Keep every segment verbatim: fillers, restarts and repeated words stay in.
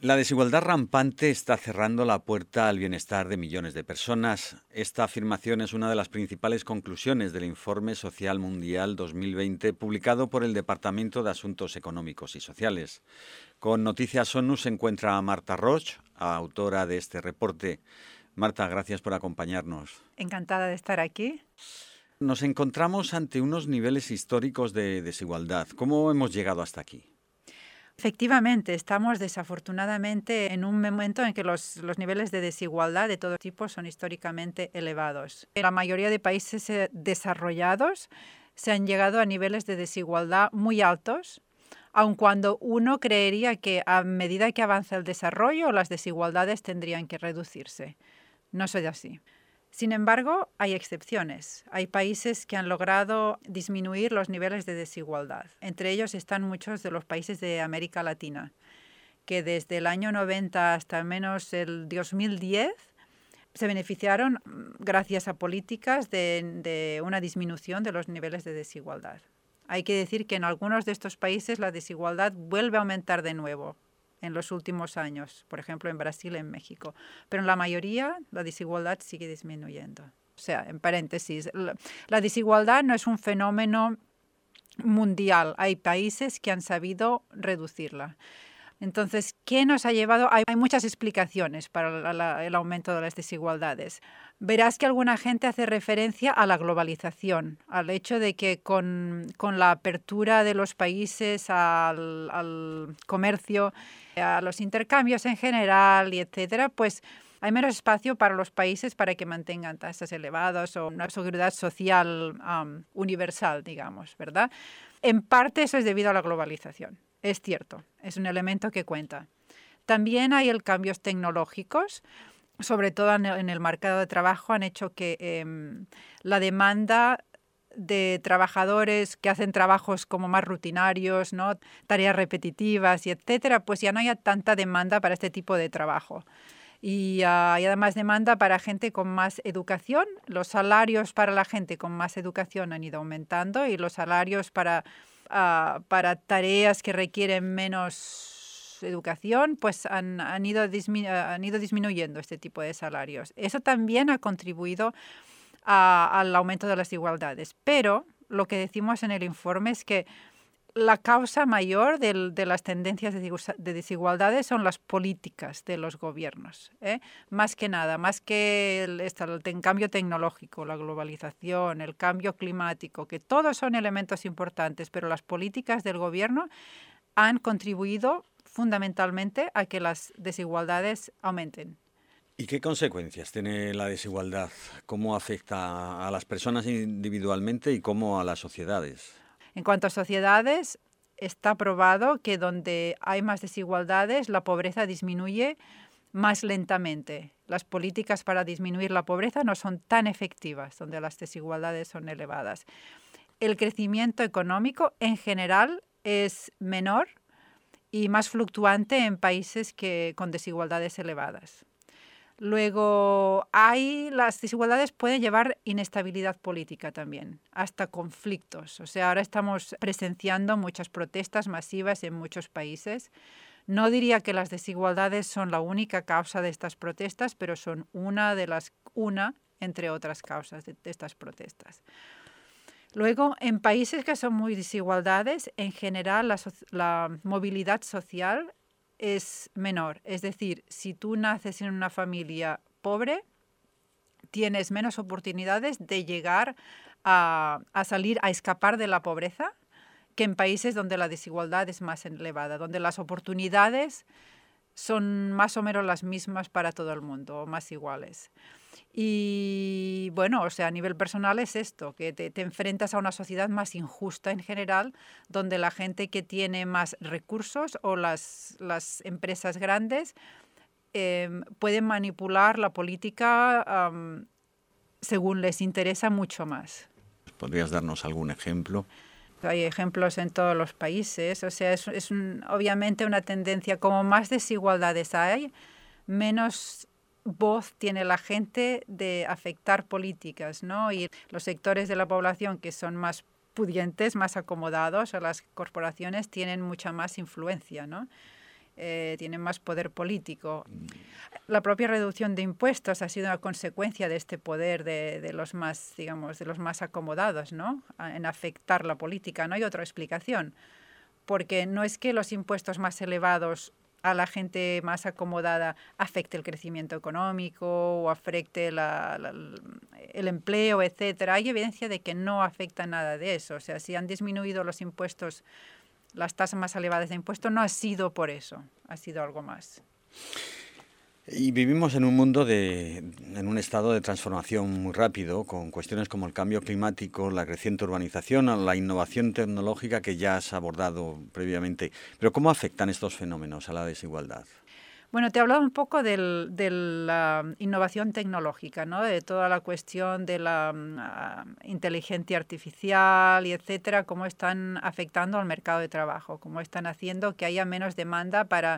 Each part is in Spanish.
La desigualdad rampante está cerrando la puerta al bienestar de millones de personas. Esta afirmación es una de las principales conclusiones del Informe Social Mundial dos mil veinte, publicado por el Departamento de Asuntos Económicos y Sociales. Con Noticias ONU se encuentra Marta Roig, autora de este reporte. Marta, gracias por acompañarnos. Encantada de estar aquí. Nos encontramos ante unos niveles históricos de desigualdad. ¿Cómo hemos llegado hasta aquí? Efectivamente, estamos desafortunadamente en un momento en que los, los niveles de desigualdad de todo tipo son históricamente elevados. En la mayoría de países desarrollados se han llegado a niveles de desigualdad muy altos, aun cuando uno creería que a medida que avanza el desarrollo las desigualdades tendrían que reducirse. No es así. Sin embargo, hay excepciones. Hay países que han logrado disminuir los niveles de desigualdad. Entre ellos están muchos de los países de América Latina, que desde el año noventa hasta menos el dos mil diez se beneficiaron gracias a políticas de, de una disminución de los niveles de desigualdad. Hay que decir que en algunos de estos países la desigualdad vuelve a aumentar de nuevo en los últimos años, por ejemplo en Brasil y en México. Pero en la mayoría la desigualdad sigue disminuyendo. O sea, en paréntesis, la, la desigualdad no es un fenómeno mundial. Hay países que han sabido reducirla. Entonces, ¿qué nos ha llevado? Hay, hay muchas explicaciones para la, la, el aumento de las desigualdades. Verás que alguna gente hace referencia a la globalización, al hecho de que con, con la apertura de los países al, al comercio, a los intercambios en general, y etcétera, pues hay menos espacio para los países para que mantengan tasas elevadas o una seguridad social um, universal, digamos, ¿verdad? En parte eso es debido a la globalización. Es cierto, es un elemento que cuenta. También hay el cambios tecnológicos, sobre todo en el mercado de trabajo, han hecho que eh, la demanda de trabajadores que hacen trabajos como más rutinarios, ¿no? Tareas repetitivas y etcétera, pues ya no haya tanta demanda para este tipo de trabajo. Y uh, hay además demanda para gente con más educación. Los salarios para la gente con más educación han ido aumentando y los salarios para, uh, para tareas que requieren menos educación pues han, han, ido disminu- han ido disminuyendo este tipo de salarios. Eso también ha contribuido a, al aumento de las desigualdades. Pero lo que decimos en el informe es que la causa mayor de, de las tendencias de, de desigualdades son las políticas de los gobiernos, ¿eh? Más que nada, más que el, el cambio tecnológico, la globalización, el cambio climático, que todos son elementos importantes, pero las políticas del gobierno han contribuido fundamentalmente a que las desigualdades aumenten. ¿Y qué consecuencias tiene la desigualdad? ¿Cómo afecta a las personas individualmente y cómo a las sociedades? En cuanto a sociedades, está probado que donde hay más desigualdades, la pobreza disminuye más lentamente. Las políticas para disminuir la pobreza no son tan efectivas, donde las desigualdades son elevadas. El crecimiento económico en general es menor y más fluctuante en países que, con desigualdades elevadas. Luego, hay, las desigualdades pueden llevar inestabilidad política también, hasta conflictos. O sea, ahora estamos presenciando muchas protestas masivas en muchos países. No diría que las desigualdades son la única causa de estas protestas, pero son una de las, una entre otras causas de, de estas protestas. Luego, en países que son muy desigualdades, en general la, la movilidad social es menor. Es decir, si tú naces en una familia pobre, tienes menos oportunidades de llegar a, a salir, a escapar de la pobreza, que en países donde la desigualdad es más elevada, donde las oportunidades son más o menos las mismas para todo el mundo, o más iguales. Y bueno, o sea, a nivel personal es esto, que te, te enfrentas a una sociedad más injusta en general, donde la gente que tiene más recursos o las, las empresas grandes eh, pueden manipular la política um, según les interesa mucho más. ¿Podrías darnos algún ejemplo? Hay ejemplos en todos los países, o sea, es, es un, obviamente una tendencia, como más desigualdades hay, menos voz tiene la gente de afectar políticas, ¿no? Y los sectores de la población que son más pudientes, más acomodados, o las corporaciones tienen mucha más influencia, ¿no? eh, tienen más poder político. La propia reducción de impuestos ha sido una consecuencia de este poder de, de los más, digamos, de los más acomodados, ¿no? En afectar la política. No hay otra explicación, porque no es que los impuestos más elevados a la gente más acomodada afecte el crecimiento económico o afecte la, la, el empleo, etcétera. Hay evidencia de que no afecta nada de eso. O sea, si han disminuido los impuestos, las tasas más elevadas de impuestos, no ha sido por eso, ha sido algo más. Y vivimos en un mundo de, en un estado de transformación muy rápido, con cuestiones como el cambio climático, la creciente urbanización o la innovación tecnológica que ya has abordado previamente. Pero ¿cómo afectan estos fenómenos a la desigualdad? Bueno, te he hablado un poco del, de la innovación tecnológica, ¿no? De toda la cuestión de la uh, inteligencia artificial y etcétera, cómo están afectando al mercado de trabajo, cómo están haciendo que haya menos demanda para,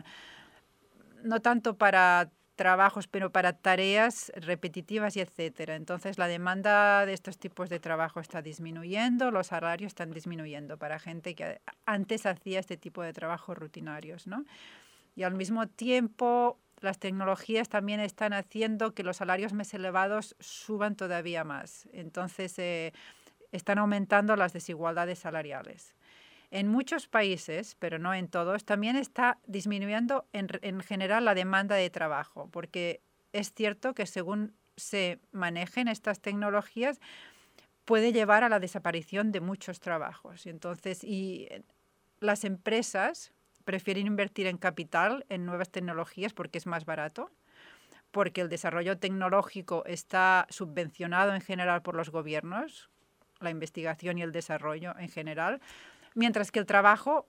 no tanto para trabajos, pero para tareas repetitivas y etcétera. Entonces, la demanda de estos tipos de trabajo está disminuyendo, los salarios están disminuyendo para gente que antes hacía este tipo de trabajos rutinarios, ¿no? Y al mismo tiempo, las tecnologías también están haciendo que los salarios más elevados suban todavía más. Entonces, eh, están aumentando las desigualdades salariales. En muchos países, pero no en todos, también está disminuyendo en, en general la demanda de trabajo, porque es cierto que según se manejen estas tecnologías, puede llevar a la desaparición de muchos trabajos. Entonces, y las empresas prefieren invertir en capital, en nuevas tecnologías, porque es más barato, porque el desarrollo tecnológico está subvencionado en general por los gobiernos, la investigación y el desarrollo en general, mientras que el trabajo,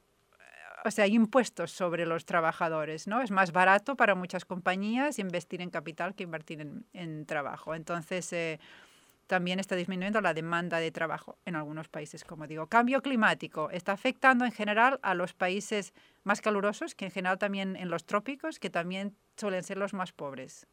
o sea, hay impuestos sobre los trabajadores, ¿no? Es más barato para muchas compañías investir en capital que invertir en, en trabajo. Entonces, eh, también está disminuyendo la demanda de trabajo en algunos países, como digo. Cambio climático está afectando en general a los países más calurosos, que en general también en los trópicos, que también suelen ser los más pobres,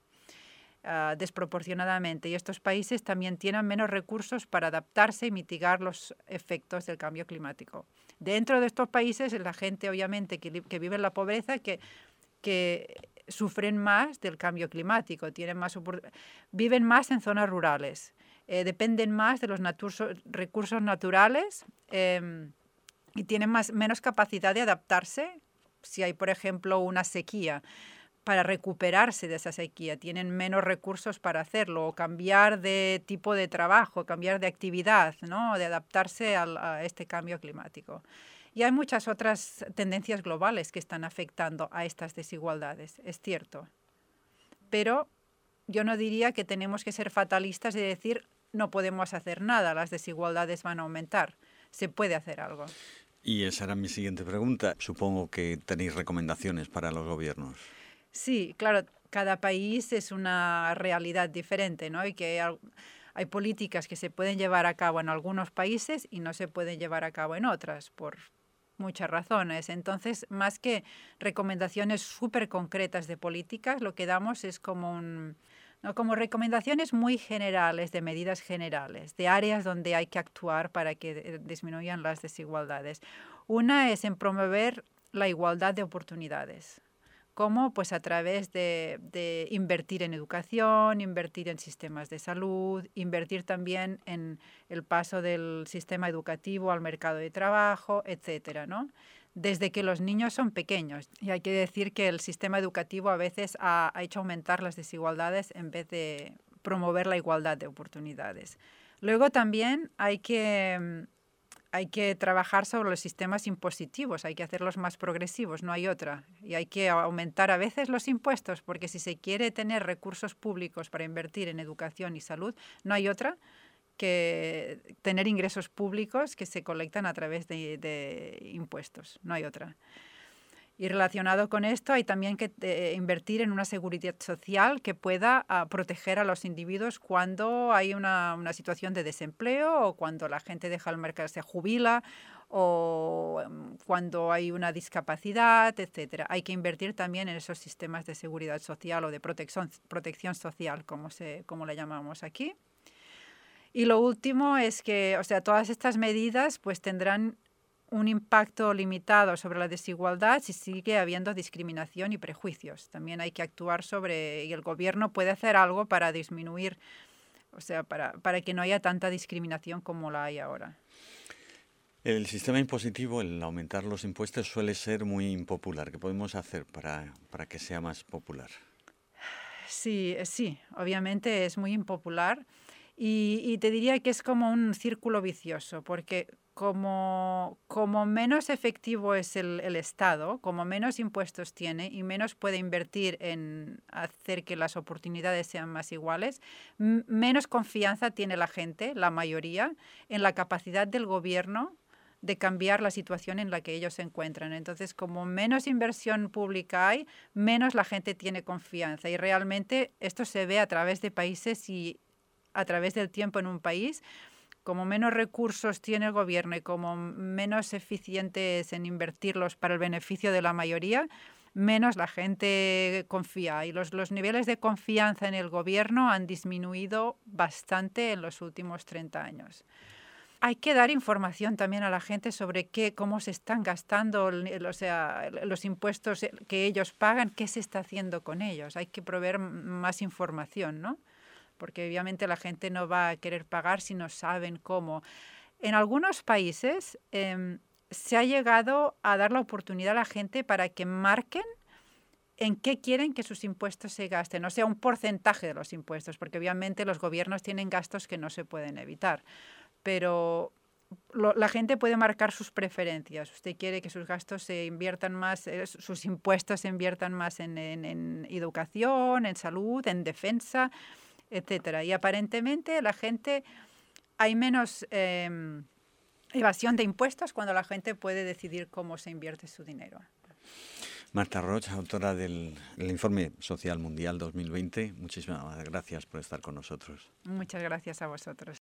uh, desproporcionadamente. Y estos países también tienen menos recursos para adaptarse y mitigar los efectos del cambio climático. Dentro de estos países, la gente obviamente que, que vive en la pobreza, que, que sufren más del cambio climático, tienen más viven más en zonas rurales. Eh, dependen más de los natu- recursos naturales eh, y tienen más, menos capacidad de adaptarse si hay, por ejemplo, una sequía, para recuperarse de esa sequía. Tienen menos recursos para hacerlo, o cambiar de tipo de trabajo, cambiar de actividad, ¿no? De adaptarse al, a este cambio climático. Y hay muchas otras tendencias globales que están afectando a estas desigualdades, es cierto. Pero yo no diría que tenemos que ser fatalistas y decir no podemos hacer nada, las desigualdades van a aumentar. Se puede hacer algo. Y esa era mi siguiente pregunta. Supongo que tenéis recomendaciones para los gobiernos. Sí, claro, cada país es una realidad diferente, ¿no? Y que hay, hay políticas que se pueden llevar a cabo en algunos países y no se pueden llevar a cabo en otras, por muchas razones. Entonces, más que recomendaciones súper concretas de políticas, lo que damos es como un... ¿no? Como recomendaciones muy generales, de medidas generales, de áreas donde hay que actuar para que disminuyan las desigualdades. Una es en promover la igualdad de oportunidades. ¿Cómo? Pues a través de, de invertir en educación, invertir en sistemas de salud, invertir también en el paso del sistema educativo al mercado de trabajo, etcétera, ¿no? Desde que los niños son pequeños. Y hay que decir que el sistema educativo a veces ha, ha hecho aumentar las desigualdades en vez de promover la igualdad de oportunidades. Luego también hay que, hay que trabajar sobre los sistemas impositivos, hay que hacerlos más progresivos, no hay otra. Y hay que aumentar a veces los impuestos, porque si se quiere tener recursos públicos para invertir en educación y salud, no hay otra que tener ingresos públicos que se colectan a través de, de impuestos, no hay otra. Y relacionado con esto hay también que eh, invertir en una seguridad social que pueda uh, proteger a los individuos cuando hay una, una situación de desempleo o cuando la gente deja el mercado, se jubila o um, cuando hay una discapacidad, etcétera. Hay que invertir también en esos sistemas de seguridad social o de protección, protección social, como, se, como le llamamos aquí. Y lo último es que, o sea, todas estas medidas pues tendrán un impacto limitado sobre la desigualdad si sigue habiendo discriminación y prejuicios. También hay que actuar sobre, y el gobierno puede hacer algo para disminuir, o sea, para, para que no haya tanta discriminación como la hay ahora. El sistema impositivo, el aumentar los impuestos, suele ser muy impopular. ¿Qué podemos hacer para, para que sea más popular? Sí, sí, obviamente es muy impopular y, y te diría que es como un círculo vicioso, porque como, como menos efectivo es el, el Estado, como menos impuestos tiene y menos puede invertir en hacer que las oportunidades sean más iguales, m- menos confianza tiene la gente, la mayoría, en la capacidad del gobierno de cambiar la situación en la que ellos se encuentran. Entonces, como menos inversión pública hay, menos la gente tiene confianza. Y realmente esto se ve a través de países y a través del tiempo en un país. Como menos recursos tiene el gobierno y como menos eficiente es en invertirlos para el beneficio de la mayoría, menos la gente confía. Y los, los niveles de confianza en el gobierno han disminuido bastante en los últimos treinta años. Hay que dar información también a la gente sobre qué, cómo se están gastando, o sea, los impuestos que ellos pagan, qué se está haciendo con ellos. Hay que proveer más información, ¿no? Porque obviamente la gente no va a querer pagar si no saben cómo. En algunos países eh, se ha llegado a dar la oportunidad a la gente para que marquen en qué quieren que sus impuestos se gasten, o sea, un porcentaje de los impuestos, porque obviamente los gobiernos tienen gastos que no se pueden evitar. Pero lo, la gente puede marcar sus preferencias. Usted quiere que sus gastos se inviertan más, eh, sus impuestos se inviertan más en, en, en educación, en salud, en defensa, etcétera. Y aparentemente la gente, hay menos eh, evasión de impuestos cuando la gente puede decidir cómo se invierte su dinero. Marta Roig, autora del, del Informe Social Mundial dos mil veinte, muchísimas gracias por estar con nosotros. Muchas gracias a vosotros.